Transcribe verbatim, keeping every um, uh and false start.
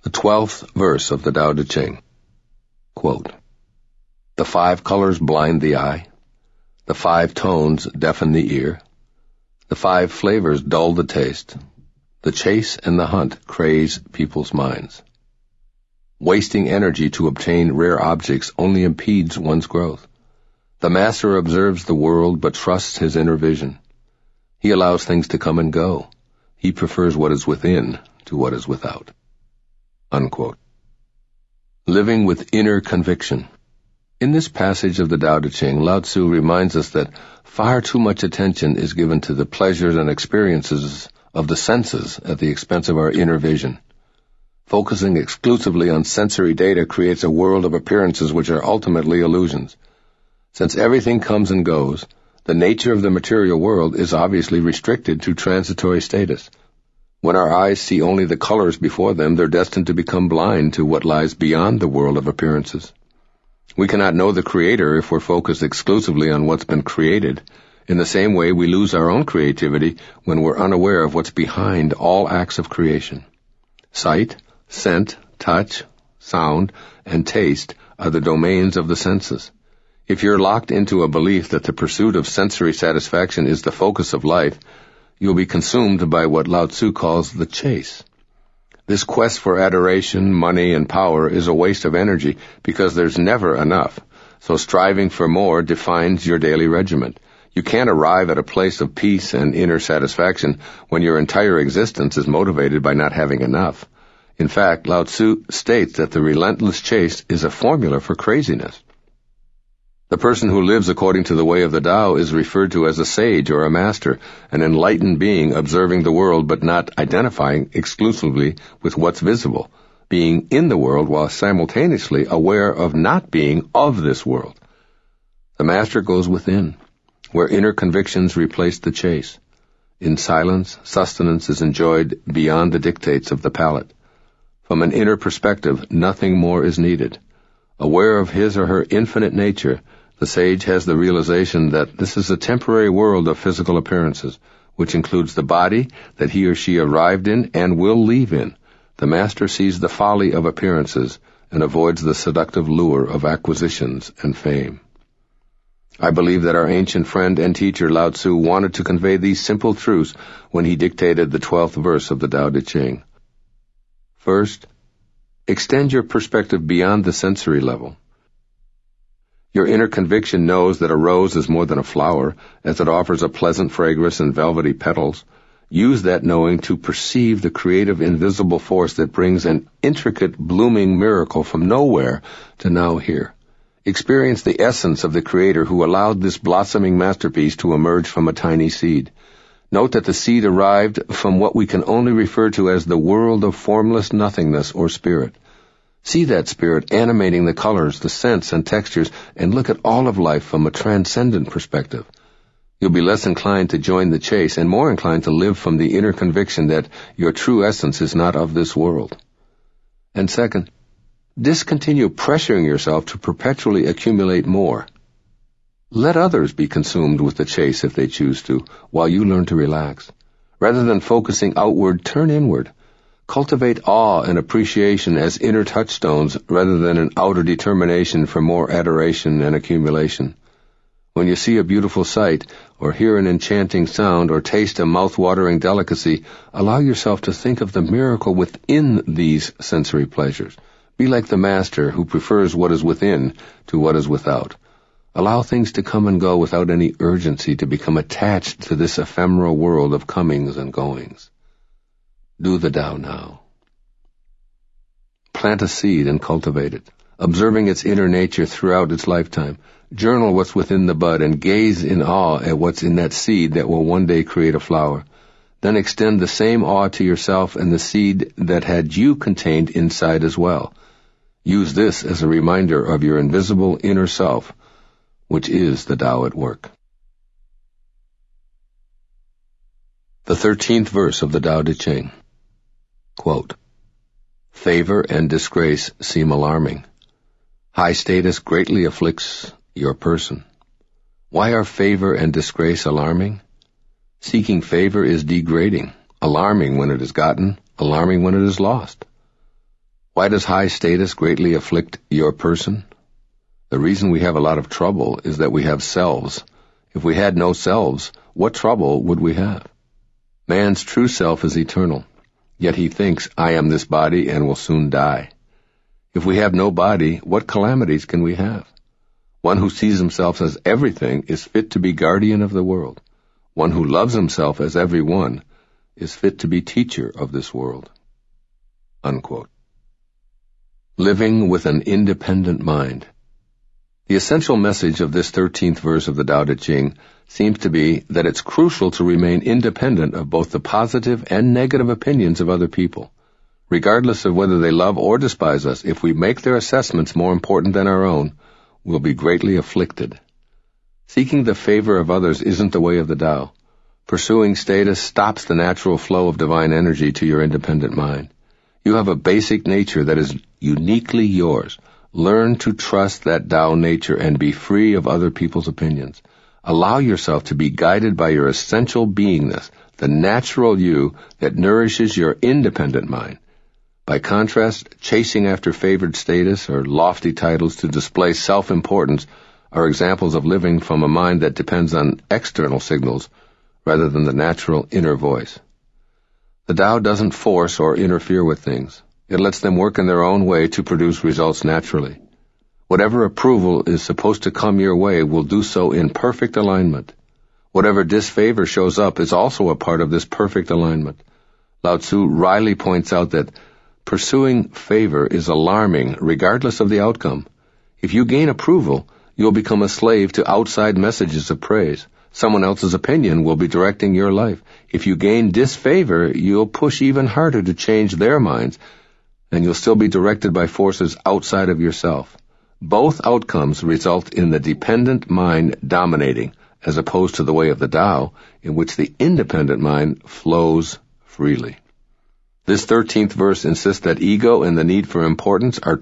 The twelfth verse of the Tao Te Ching. Quote, "The five colors blind the eye. The five tones deafen the ear. The five flavors dull the taste. The chase and the hunt craze people's minds. Wasting energy to obtain rare objects only impedes one's growth. The master observes the world but trusts his inner vision. He allows things to come and go. He prefers what is within to what is without." Unquote. Living with inner conviction. In this passage of the Tao Te Ching, Lao Tzu reminds us that far too much attention is given to the pleasures and experiences of the senses at the expense of our inner vision. Focusing exclusively on sensory data creates a world of appearances which are ultimately illusions. Since everything comes and goes, the nature of the material world is obviously restricted to transitory status. When our eyes see only the colors before them, they're destined to become blind to what lies beyond the world of appearances. We cannot know the Creator if we're focused exclusively on what's been created. In the same way, we lose our own creativity when we're unaware of what's behind all acts of creation. Sight, scent, touch, sound, and taste are the domains of the senses. If you're locked into a belief that the pursuit of sensory satisfaction is the focus of life, you'll be consumed by what Lao Tzu calls the chase. This quest for adoration, money, and power is a waste of energy because there's never enough, so striving for more defines your daily regiment. You can't arrive at a place of peace and inner satisfaction when your entire existence is motivated by not having enough. In fact, Lao Tzu states that the relentless chase is a formula for craziness. The person who lives according to the way of the Tao is referred to as a sage or a master, an enlightened being observing the world but not identifying exclusively with what's visible, being in the world while simultaneously aware of not being of this world. The master goes within, where inner convictions replace the chase. In silence, sustenance is enjoyed beyond the dictates of the palate. From an inner perspective, nothing more is needed. Aware of his or her infinite nature, the sage has the realization that this is a temporary world of physical appearances, which includes the body that he or she arrived in and will leave in. The master sees the folly of appearances and avoids the seductive lure of acquisitions and fame. I believe that our ancient friend and teacher Lao Tzu wanted to convey these simple truths when he dictated the twelfth verse of the Tao Te Ching. First, extend your perspective beyond the sensory level. Your inner conviction knows that a rose is more than a flower, as it offers a pleasant fragrance and velvety petals. Use that knowing to perceive the creative invisible force that brings an intricate blooming miracle from nowhere to now here. Experience the essence of the Creator who allowed this blossoming masterpiece to emerge from a tiny seed. Note that the seed arrived from what we can only refer to as the world of formless nothingness or spirit. See that spirit animating the colors, the scents, and textures, and look at all of life from a transcendent perspective. You'll be less inclined to join the chase and more inclined to live from the inner conviction that your true essence is not of this world. And second, discontinue pressuring yourself to perpetually accumulate more. Let others be consumed with the chase if they choose to, while you learn to relax. Rather than focusing outward, turn inward. Cultivate awe and appreciation as inner touchstones rather than an outer determination for more adoration and accumulation. When you see a beautiful sight, or hear an enchanting sound, or taste a mouth-watering delicacy, allow yourself to think of the miracle within these sensory pleasures. Be like the master who prefers what is within to what is without. Allow things to come and go without any urgency to become attached to this ephemeral world of comings and goings. Do the Tao now. Plant a seed and cultivate it, observing its inner nature throughout its lifetime. Journal what's within the bud and gaze in awe at what's in that seed that will one day create a flower. Then extend the same awe to yourself and the seed that had you contained inside as well. Use this as a reminder of your invisible inner self, which is the Tao at work. The thirteenth verse of the Tao Te Ching. Quote, "Favor and disgrace seem alarming. High status greatly afflicts your person. Why are favor and disgrace alarming? Seeking favor is degrading, alarming when it is gotten, alarming when it is lost. Why does high status greatly afflict your person? The reason we have a lot of trouble is that we have selves. If we had no selves, what trouble would we have? Man's true self is eternal, yet he thinks, I am this body and will soon die. If we have no body, what calamities can we have? One who sees himself as everything is fit to be guardian of the world. One who loves himself as every one is fit to be teacher of this world. Unquote. Living with an independent mind. The essential message of this thirteenth verse of the Tao Te Ching seems to be that it's crucial to remain independent of both the positive and negative opinions of other people. Regardless of whether they love or despise us, if we make their assessments more important than our own, we'll be greatly afflicted. Seeking the favor of others isn't the way of the Tao. Pursuing status stops the natural flow of divine energy to your independent mind. You have a basic nature that is uniquely yours. Learn to trust that Tao nature and be free of other people's opinions. Allow yourself to be guided by your essential beingness, the natural you that nourishes your independent mind. By contrast, chasing after favored status or lofty titles to display self-importance are examples of living from a mind that depends on external signals rather than the natural inner voice. The Tao doesn't force or interfere with things. It lets them work in their own way to produce results naturally. Whatever approval is supposed to come your way will do so in perfect alignment. Whatever disfavor shows up is also a part of this perfect alignment. Lao Tzu wryly points out that pursuing favor is alarming regardless of the outcome. If you gain approval, you'll become a slave to outside messages of praise. Someone else's opinion will be directing your life. If you gain disfavor, you'll push even harder to change their minds, and you'll still be directed by forces outside of yourself. Both outcomes result in the dependent mind dominating, as opposed to the way of the Tao, in which the independent mind flows freely. This thirteenth verse insists that ego and the need for importance are